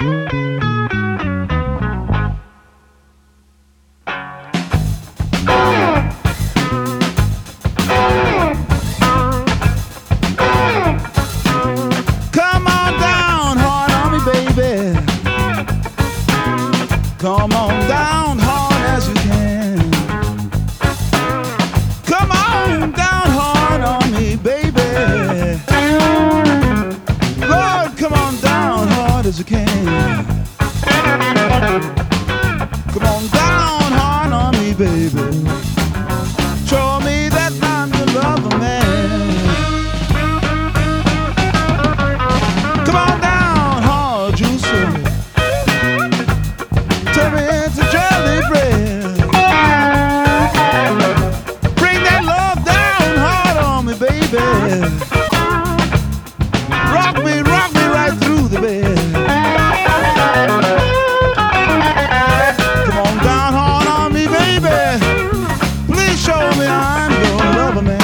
Come on down hard on me, baby. Come on down hard as you can. Come on down hard on me, baby. Lord, come on down hard as you can. Come on down hard on me, baby. Show me that I'm your lover, man. Come on down hard, you say. Turn me into jelly bread. Bring that love down hard on me, baby. Rock me right through the bed. Come on down hard on me, baby. Please show me I'm your lover, man.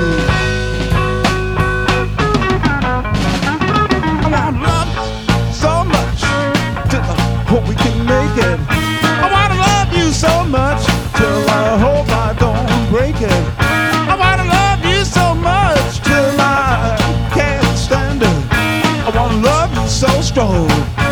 I want love so much till I hope we can make it. I want to love you so much till I hope I don't break it. I want to love you so much till I can't stand it. I want to love you so strong